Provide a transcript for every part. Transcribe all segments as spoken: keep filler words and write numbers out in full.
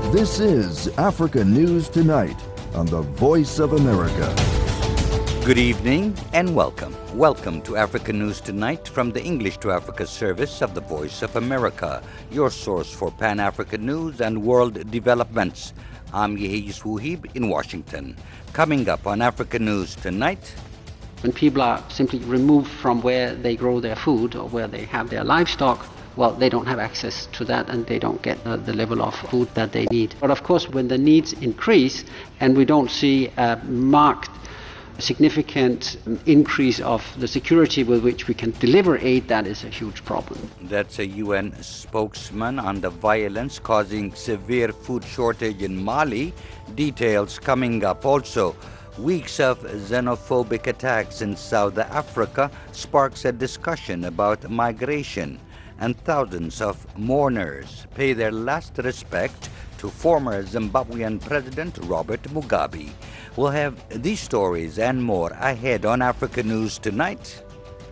This is Africa News Tonight on the Voice of America. Good evening and welcome. Welcome to Africa News Tonight from the English to Africa service of the Voice of America, your source for Pan-African news and world developments. I'm Yehis Wuhib in Washington. Coming up on Africa News Tonight. When people are simply removed from where they grow their food or where they have their livestock, well, they don't have access to that and they don't get uh, the level of food that they need. But of course, when the needs increase and we don't see a marked significant increase of the security with which we can deliver aid, that is a huge problem. That's a U N spokesman on the violence causing severe food shortage in Mali. Details coming up also. Weeks of xenophobic attacks in South Africa sparks a discussion about migration, and thousands of mourners pay their last respect to former Zimbabwean President Robert Mugabe. We'll have these stories and more ahead on Africa News Tonight.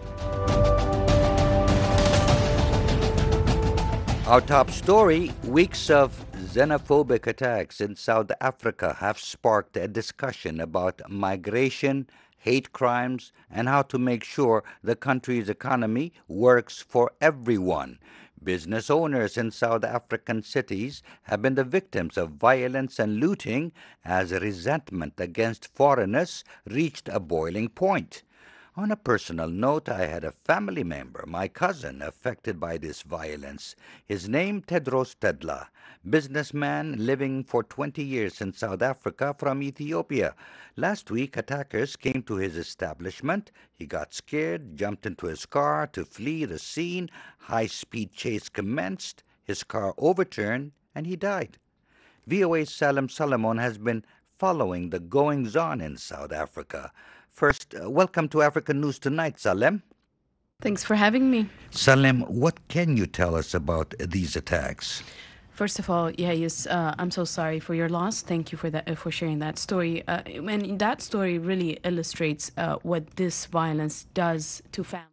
Our top story: weeks of xenophobic attacks in South Africa have sparked a discussion about migration, hate crimes, and how to make sure the country's economy works for everyone. Business owners in South African cities have been the victims of violence and looting as resentment against foreigners reached a boiling point. On a personal note, I had a family member, my cousin, affected by this violence. His name, Tedros Tedla, businessman living for twenty years in South Africa from Ethiopia. Last week, attackers came to his establishment. He got scared, jumped into his car to flee the scene. High-speed chase commenced. His car overturned, and he died. V O A's Salem Solomon has been following the goings-on in South Africa. First, uh, welcome to Africa News Tonight, Salem. Thanks for having me. Salem, what can you tell us about these attacks? First of all, yeah, yes, uh, I'm so sorry for your loss. Thank you for that, uh, for sharing that story. Uh, and that story really illustrates uh, what this violence does to families.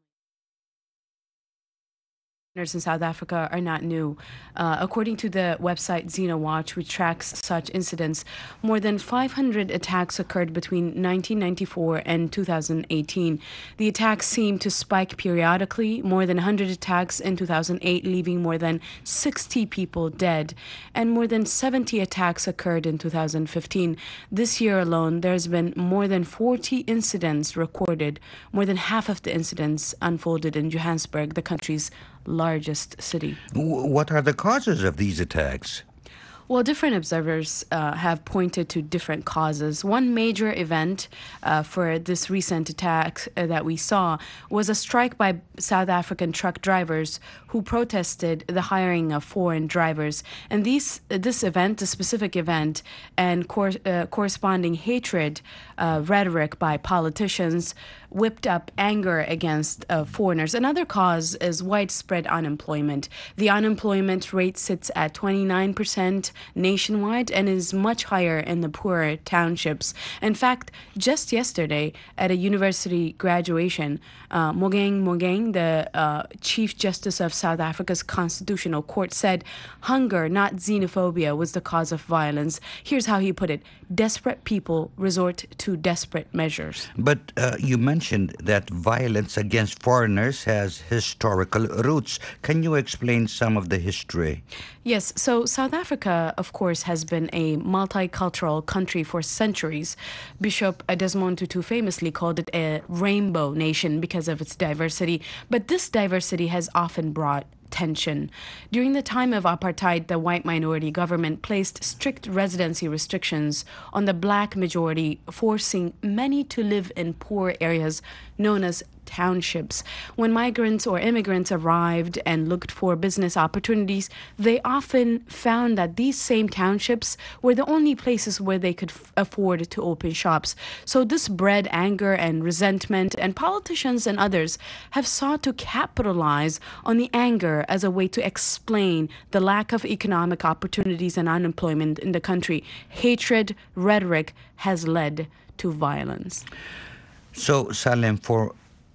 In South Africa are not new. Uh, according to the website XenoWatch, which tracks such incidents, more than five hundred attacks occurred between nineteen ninety-four and two thousand eighteen. The attacks seem to spike periodically, more than one hundred attacks in two thousand eight, leaving more than sixty people dead, and more than seventy attacks occurred in two thousand fifteen. This year alone, there's been more than forty incidents recorded. More than half of the incidents unfolded in Johannesburg, the country's largest city. What are the causes of these attacks? Well, different observers uh, have pointed to different causes. One major event uh, for this recent attack uh, that we saw was a strike by South African truck drivers who protested the hiring of foreign drivers. And these, uh, this event, the specific event, and cor- uh, corresponding hatred uh, rhetoric by politicians whipped up anger against uh, foreigners. Another cause is widespread unemployment. The unemployment rate sits at twenty-nine percent nationwide and is much higher in the poorer townships. In fact, just yesterday at a university graduation, uh, Mogeng Mogeng, the uh, Chief Justice of South Africa's Constitutional Court, said hunger, not xenophobia, was the cause of violence. Here's how he put it: desperate people resort to desperate measures. But uh, you mentioned that violence against foreigners has historical roots. Can you explain some of the history? Yes, so South Africa, of course, has been a multicultural country for centuries. Bishop Desmond Tutu famously called it a rainbow nation because of its diversity. But this diversity has often brought tension. During the time of apartheid, the white minority government placed strict residency restrictions on the black majority, forcing many to live in poor areas known as townships. When migrants or immigrants arrived and looked for business opportunities, they often found that these same townships were the only places where they could f- afford to open shops. So this bred anger and resentment, and politicians and others have sought to capitalize on the anger as a way to explain the lack of economic opportunities and unemployment in the country. Hatred rhetoric has led to violence. So, Salem, for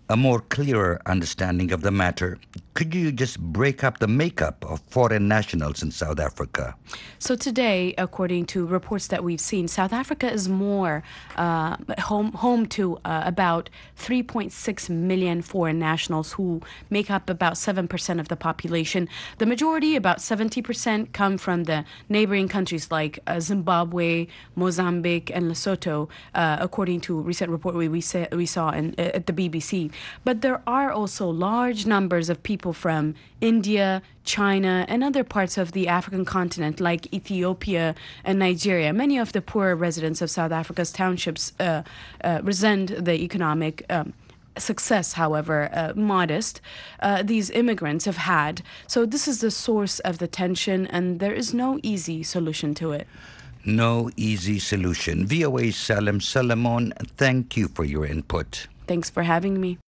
a more clearer understanding of the matter, could you just break up the makeup of foreign nationals in South Africa? So today, according to reports that we've seen, South Africa is more uh, home home to uh, about three point six million foreign nationals who make up about seven percent of the population. The majority, about seventy percent, come from the neighboring countries like uh, Zimbabwe, Mozambique, and Lesotho, uh, according to a recent report we, we, sa- we saw in, uh, at the B B C. But there are also large numbers of people from India, China, and other parts of the African continent like Ethiopia and Nigeria. Many of the poorer residents of South Africa's townships uh, uh, resent the economic um, success, however uh, modest, uh, these immigrants have had. So this is the source of the tension, and there is no easy solution to it. No easy solution. V O A's Salem Solomon, thank you for your input. Thanks for having me.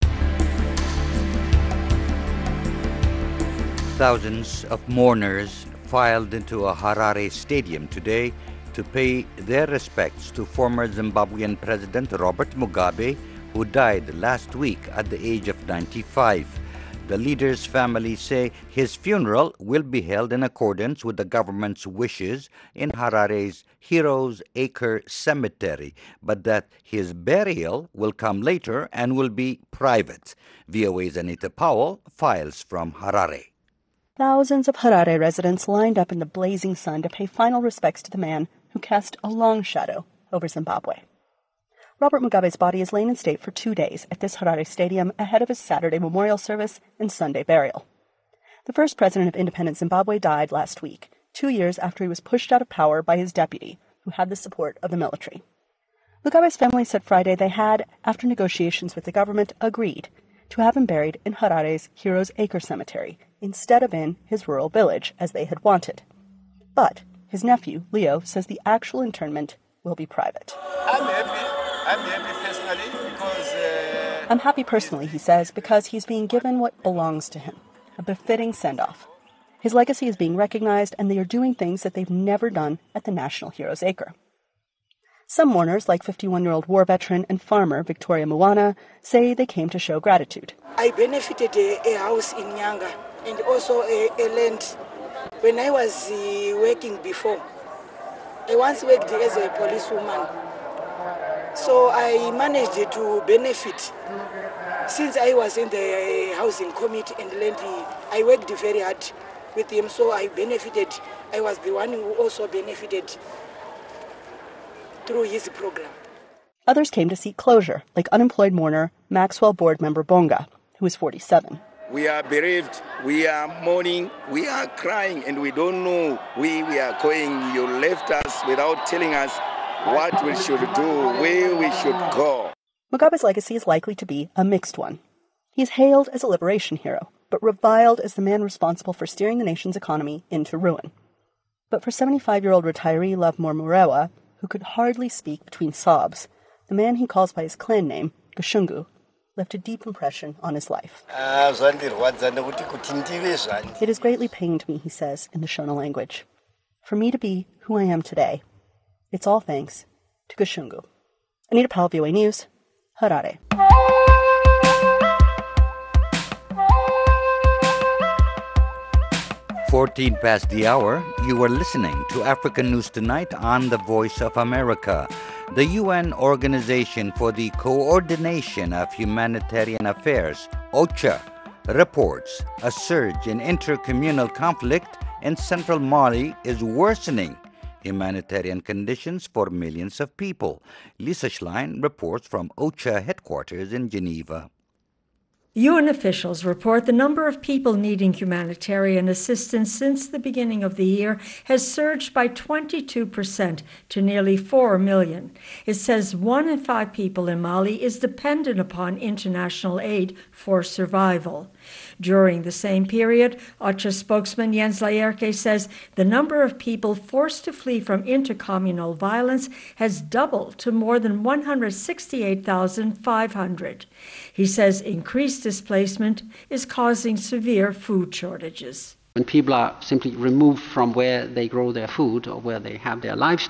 Thousands of mourners filed into a Harare stadium today to pay their respects to former Zimbabwean President Robert Mugabe, who died last week at the age of ninety-five. The leader's family say his funeral will be held in accordance with the government's wishes in Harare's Heroes Acre Cemetery, but that his burial will come later and will be private. V O A's Anita Powell files from Harare. Thousands of Harare residents lined up in the blazing sun to pay final respects to the man who cast a long shadow over Zimbabwe. Robert Mugabe's body is lain in state for two days at this Harare stadium ahead of his Saturday memorial service and Sunday burial. The first president of independent Zimbabwe died last week, two years after he was pushed out of power by his deputy, who had the support of the military. Mugabe's family said Friday they had, after negotiations with the government, agreed to have him buried in Harare's Heroes Acre Cemetery instead of in his rural village, as they had wanted. But his nephew, Leo, says the actual interment will be private. I'm happy. I'm happy personally because... Uh, I'm happy personally, he says, because he's being given what belongs to him, a befitting send-off. His legacy is being recognized, and they are doing things that they've never done at the National Heroes Acre. Some mourners, like fifty-one-year-old war veteran and farmer Victoria Muwana, say they came to show gratitude. I benefited a, a house in Nyanga and also a, a land. When I was uh, working before, I once worked as a policewoman. So I managed to benefit. Since I was in the housing committee and land, I worked very hard with him, so I benefited. I was the one who also benefited through his program. Others came to seek closure, like unemployed mourner Maxwell board member Bonga, who is forty-seven. we are bereaved, we are mourning, we are crying, and we don't know where we are going. You left us without telling us what we should do, where we should go. Mugabe's legacy is likely to be a mixed one. He is hailed as a liberation hero, but reviled as the man responsible for steering the nation's economy into ruin. But for seventy-five-year-old retiree Lovemore Murewa, who could hardly speak between sobs, the man he calls by his clan name, Gashungu, left a deep impression on his life. It has greatly pained me, he says, in the Shona language. For me to be who I am today, it's all thanks to Gashungu. Anita Powell, V O A News, Harare. fourteen past the hour, you are listening to African News Tonight on the Voice of America. The U N Organization for the Coordination of Humanitarian Affairs, OCHA, reports a surge in intercommunal conflict in central Mali is worsening humanitarian conditions for millions of people. Lisa Schlein reports from OCHA headquarters in Geneva. U N officials report the number of people needing humanitarian assistance since the beginning of the year has surged by twenty-two percent to nearly four million. It says one in five people in Mali is dependent upon international aid for survival. During the same period, OCHA spokesman Jens Laerke says the number of people forced to flee from intercommunal violence has doubled to more than one hundred sixty-eight thousand five hundred. He says increased displacement is causing severe food shortages. When people are simply removed from where they grow their food or where they have their livestock,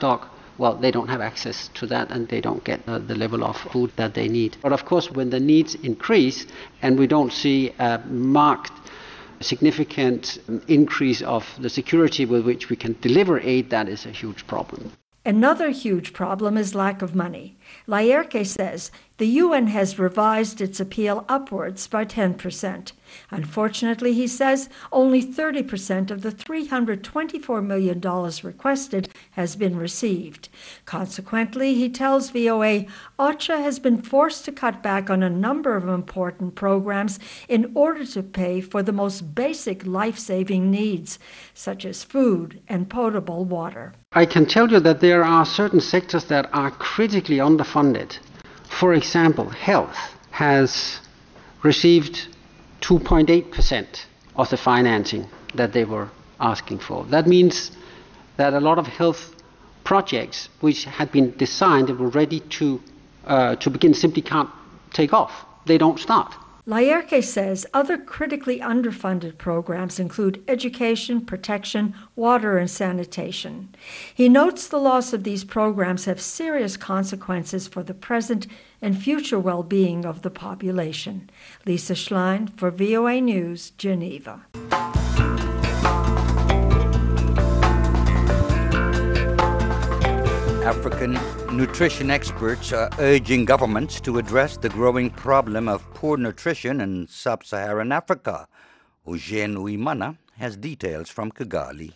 well, they don't have access to that and they don't get uh, the level of food that they need. But of course, when the needs increase and we don't see a marked significant increase of the security with which we can deliver aid, that is a huge problem. Another huge problem is lack of money. Laerke says the U N has revised its appeal upwards by ten percent. Unfortunately, he says, only thirty percent of the three hundred twenty-four million dollars requested has been received. Consequently, he tells V O A, OCHA has been forced to cut back on a number of important programs in order to pay for the most basic life-saving needs, such as food and potable water. I can tell you that there are certain sectors that are critically underfunded. For example, health has received two point eight percent of the financing that they were asking for. That means that a lot of health projects which had been designed and were ready to, uh, to begin simply can't take off. They don't start. Laerke says other critically underfunded programs include education, protection, water, and sanitation. He notes the loss of these programs have serious consequences for the present and future well-being of the population. Lisa Schlein for V O A News, Geneva. African nutrition experts are urging governments to address the growing problem of poor nutrition in sub-Saharan Africa. Eugene Uimana has details from Kigali.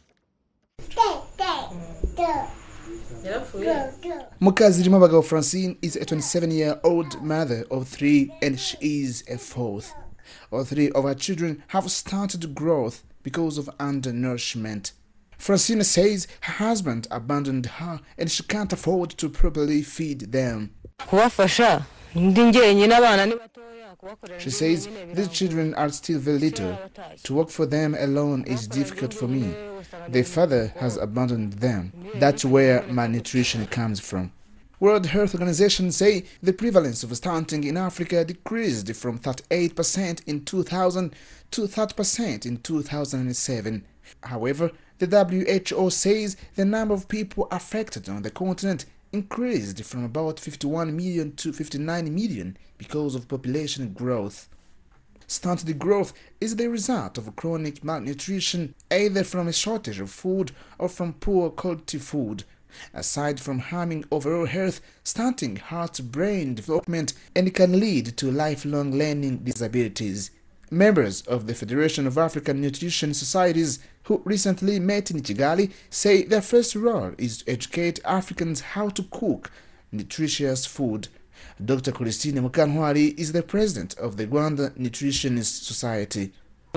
Mukazi Rimabagao Francine is a twenty-seven-year-old mother of three and she is a fourth. All three of her children have started growth because of undernourishment. Francine says her husband abandoned her and she can't afford to properly feed them. She says these children are still very little. To work for them alone is difficult for me. Their father has abandoned them. That's where malnutrition comes from. World Health Organization say the prevalence of stunting in Africa decreased from thirty-eight percent in two thousand to thirty percent in two thousand seven. However, the W H O says the number of people affected on the continent increased from about fifty-one million to fifty-nine million because of population growth. Stunted growth is the result of chronic malnutrition, either from a shortage of food or from poor quality food. Aside from harming overall health, stunting hurts brain development and can lead to lifelong learning disabilities. Members of the Federation of African Nutrition Societies who recently met in Kigali say their first role is to educate Africans how to cook nutritious food. Doctor Christine Mukantwari is the president of the Rwanda Nutritionist Society.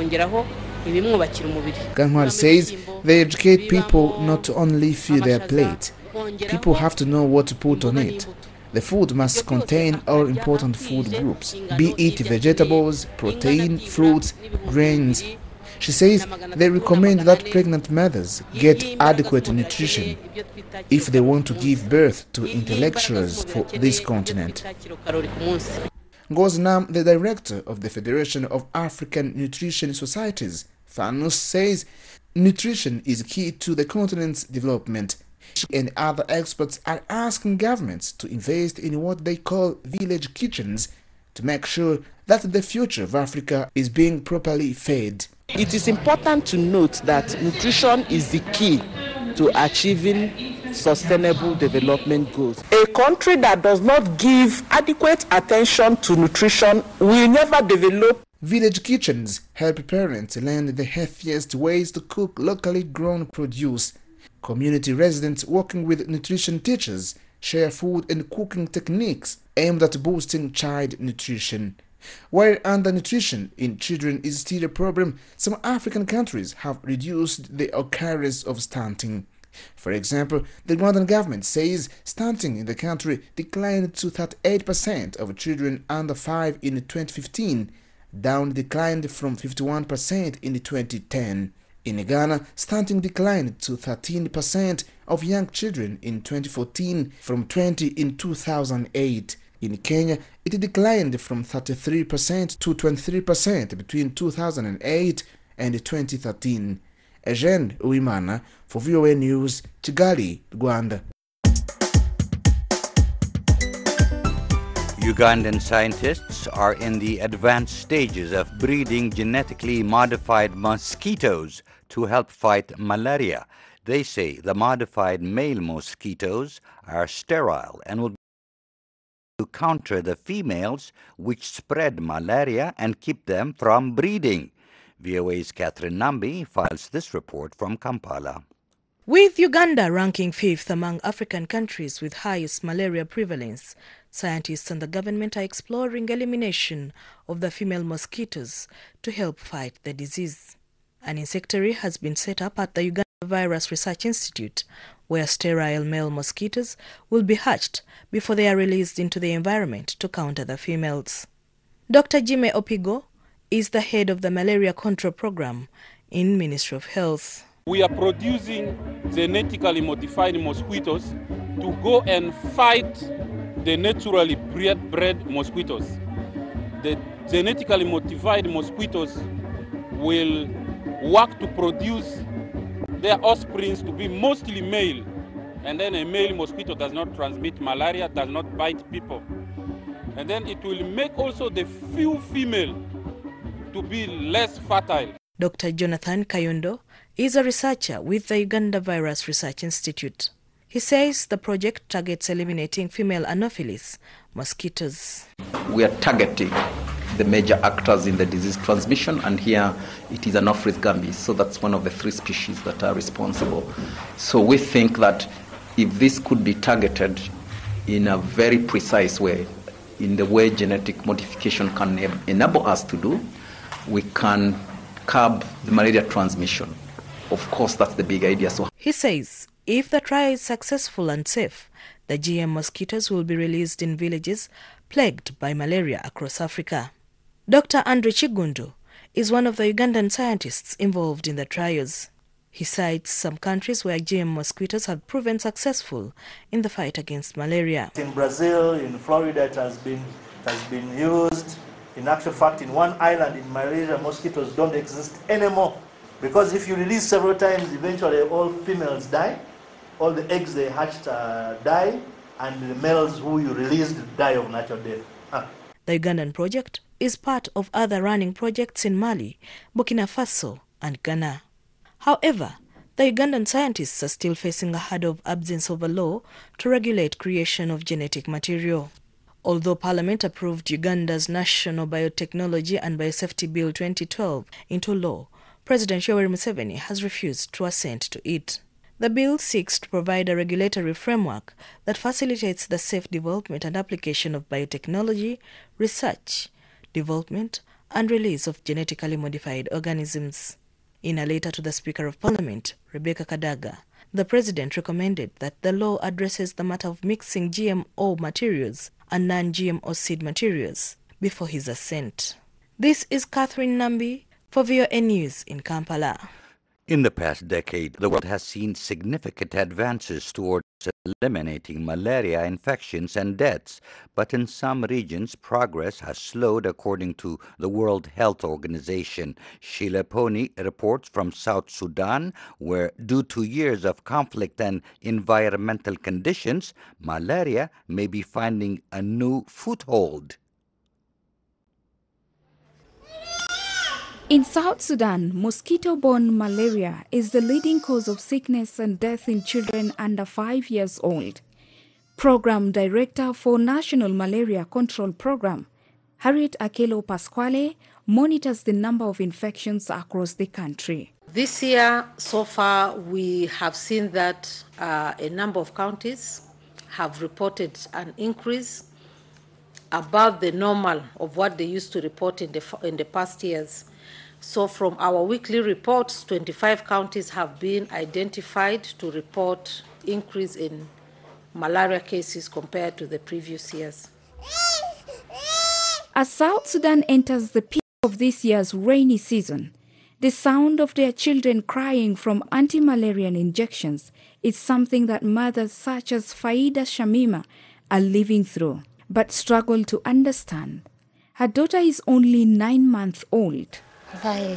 Mukantwari says they educate people not to only fill their plate. People have to know what to put on it. The food must contain all important food groups, be it vegetables, protein, fruits, grains. She says they recommend that pregnant mothers get adequate nutrition if they want to give birth to intellectuals for this continent. Ngozi Nam, the director of the Federation of African Nutrition Societies, FANUS, says nutrition is key to the continent's development. She and other experts are asking governments to invest in what they call village kitchens to make sure that the future of Africa is being properly fed. It is important to note that nutrition is the key to achieving sustainable development goals. A country that does not give adequate attention to nutrition will never develop. Village kitchens help parents learn the healthiest ways to cook locally grown produce. Community residents working with nutrition teachers share food and cooking techniques aimed at boosting child nutrition. While undernutrition in children is still a problem, some African countries have reduced the occurrence of stunting. For example, the Rwandan government says stunting in the country declined to thirty-eight percent of children under five in twenty fifteen, down declined from fifty-one percent in twenty ten. In Ghana, stunting declined to thirteen percent of young children in twenty fourteen from twenty in two thousand eight. In Kenya, it declined from thirty-three percent to twenty-three percent between two thousand eight and twenty thirteen. Eugene Uimana for V O A News, Kigali, Rwanda. Ugandan scientists are in the advanced stages of breeding genetically modified mosquitoes to help fight malaria. They say the modified male mosquitoes are sterile and will to counter the females which spread malaria and keep them from breeding. V O A's Catherine Nambi files this report from Kampala. With Uganda ranking fifth among African countries with highest malaria prevalence, scientists and the government are exploring elimination of the female mosquitoes to help fight the disease. An insectary has been set up at the Uganda Virus Research Institute, where sterile male mosquitoes will be hatched before they are released into the environment to counter the females. Doctor Jime Opigo is the head of the malaria control program in Ministry of Health. We are producing genetically modified mosquitoes to go and fight the naturally bred, bred mosquitoes. The genetically modified mosquitoes will work to produce their offspring to be mostly male, and then a male mosquito does not transmit malaria, does not bite people. And then it will make also the few female to be less fertile. Doctor Jonathan Kayondo is a researcher with the Uganda Virus Research Institute. He says the project targets eliminating female Anopheles mosquitoes. We are targeting the major actors in the disease transmission, and here it is Anopheles gambis, so that's one of the three species that are responsible. So we think that if this could be targeted in a very precise way, in the way genetic modification can enable us to do, we can curb the malaria transmission. Of course, that's the big idea. So he says if the trial is successful and safe, the G M mosquitoes will be released in villages plagued by malaria across Africa. Doctor Andre Chigundu is one of the Ugandan scientists involved in the trials. He cites some countries where G M mosquitoes have proven successful in the fight against malaria. In Brazil, in Florida, it has been, it has been used. In actual fact, in one island in Malaysia, mosquitoes don't exist anymore. Because if you release several times, eventually all females die, all the eggs they hatched uh, die, and the males who you released die of natural death. Huh. The Ugandan project is part of other running projects in Mali, Burkina Faso, and Ghana. However, the Ugandan scientists are still facing a hurdle of absence of a law to regulate creation of genetic material. Although Parliament approved Uganda's National Biotechnology and Biosafety Bill twenty twelve into law, President Yoweri Museveni has refused to assent to it. The bill seeks to provide a regulatory framework that facilitates the safe development and application of biotechnology, research, development, and release of genetically modified organisms. In a letter to the Speaker of Parliament, Rebecca Kadaga, the President recommended that the law addresses the matter of mixing G M O materials and non-G M O seed materials before his assent. This is Catherine Nambi for V O A News in Kampala. In the past decade, the world has seen significant advances towards eliminating malaria infections and deaths, but in some regions, progress has slowed according to the World Health Organization. Sheila Pony reports from South Sudan, where due to years of conflict and environmental conditions, malaria may be finding a new foothold. In South Sudan, mosquito-borne malaria is the leading cause of sickness and death in children under five years old. Program Director for National Malaria Control Program, Harriet Akelo Pasquale, monitors the number of infections across the country. This year, so far, we have seen that uh, a number of counties have reported an increase above the normal of what they used to report in the, in the past years. So from our weekly reports, twenty-five counties have been identified to report increase in malaria cases compared to the previous years. As South Sudan enters the peak of this year's rainy season, the sound of their children crying from anti-malarial injections is something that mothers such as Faida Shamima are living through, but struggle to understand. Her daughter is only nine months old. I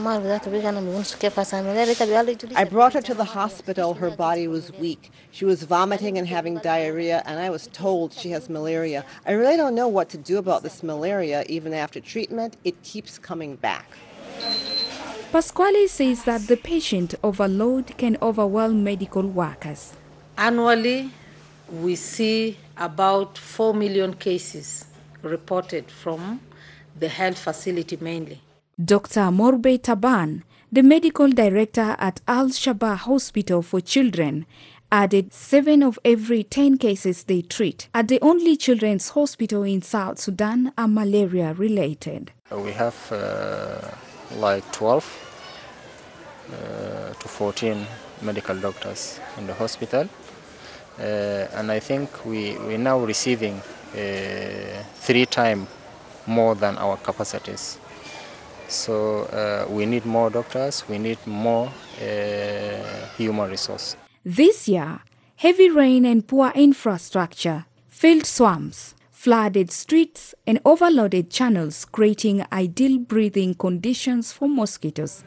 brought her to the hospital. Her body was weak. She was vomiting and having diarrhea, and I was told she has malaria. I really don't know what to do about this malaria. Even after treatment, it keeps coming back. Pasquale says that the patient overload can overwhelm medical workers. Annually, we see about four million cases reported from the health facility mainly. Doctor Morbe Taban, the medical director at Al-Shabaab Hospital for Children, added seven of every ten cases they treat at the only children's hospital in South Sudan are malaria-related. We have uh, like twelve uh, to fourteen medical doctors in the hospital, uh, and I think we, we're now receiving uh, three times more than our capacities. So uh, we need more doctors, we need more uh, human resource. This year, heavy rain and poor infrastructure, filled swamps, flooded streets and overloaded channels creating ideal breathing conditions for mosquitoes.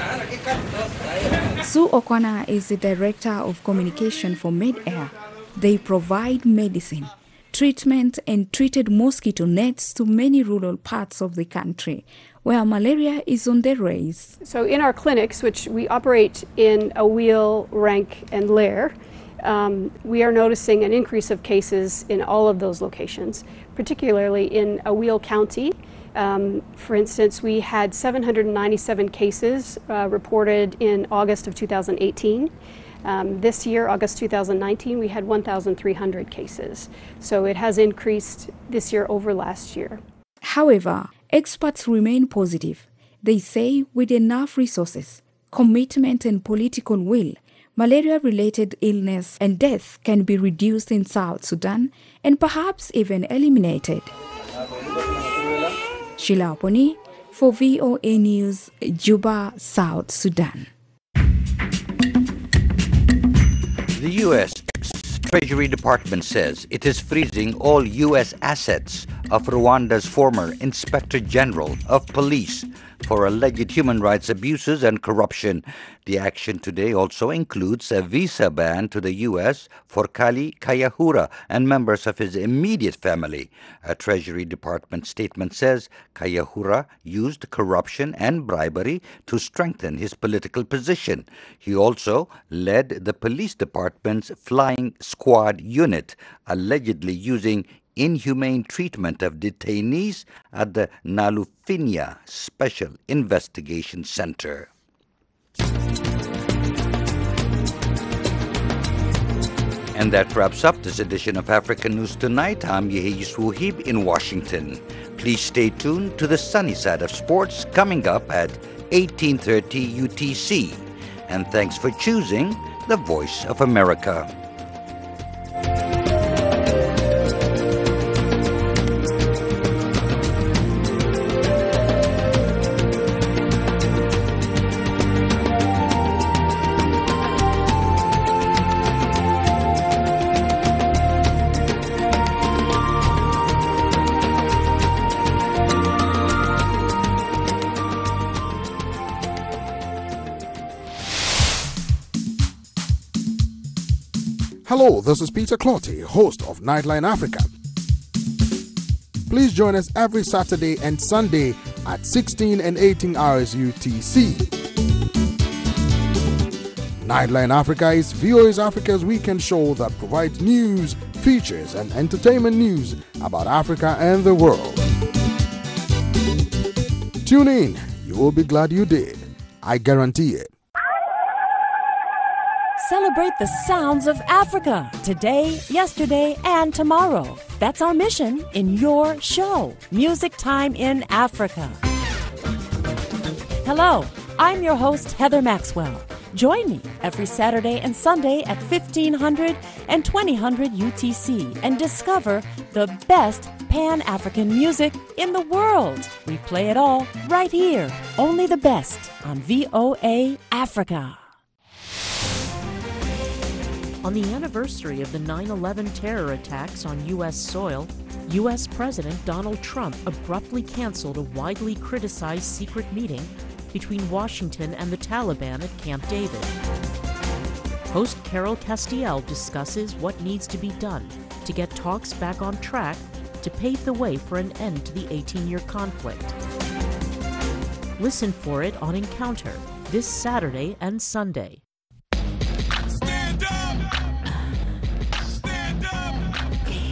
Sue O'Connor is the Director of Communication for MedAir. They provide medicine, treatment and treated mosquito nets to many rural parts of the country where malaria is on the rise. So in our clinics, which we operate in Awil, Rank, and Lair, um, we are noticing an increase of cases in all of those locations, particularly in Awil County. Um, for instance, we had seven hundred ninety-seven cases uh, reported in August of two thousand eighteen. Um, this year, August two thousand nineteen, we had one thousand three hundred cases. So it has increased this year over last year. However, experts remain positive. They say with enough resources, commitment and political will, malaria-related illness and death can be reduced in South Sudan and perhaps even eliminated. Sheila Oponi for V O A News, Juba, South Sudan. The U S Treasury Department says it is freezing all U S assets of Rwanda's former Inspector General of Police for alleged human rights abuses and corruption. The action today also includes a visa ban to the U S for Kali Kayahura and members of his immediate family. A Treasury Department statement says Kayahura used corruption and bribery to strengthen his political position. He also led the police department's flying squad unit, allegedly using inhumane treatment of detainees at the Nalufinia Special Investigation Center. And that wraps up this edition of African News Tonight. I'm Yehiyus Wuhib in Washington. Please stay tuned to the sunny side of sports coming up at eighteen thirty U T C. And thanks for choosing the Voice of America. Hello, this is Peter Clotty, host of Nightline Africa. Please join us every Saturday and Sunday at sixteen and eighteen hours U T C. Nightline Africa is V O A's Africa's weekend show that provides news, features, and entertainment news about Africa and the world. Tune in, you will be glad you did. I guarantee it. Celebrate the sounds of Africa today, yesterday, and tomorrow. That's our mission in your show, Music Time in Africa. Hello, I'm your host, Heather Maxwell. Join me every Saturday and Sunday at fifteen hundred and twenty hundred U T C and discover the best Pan-African music in the world. We play it all right here, only the best on V O A Africa. On the anniversary of the nine eleven terror attacks on U S soil, U S President Donald Trump abruptly canceled a widely criticized secret meeting between Washington and the Taliban at Camp David. Host Carol Castiel discusses what needs to be done to get talks back on track to pave the way for an end to the eighteen-year conflict. Listen for it on Encounter this Saturday and Sunday.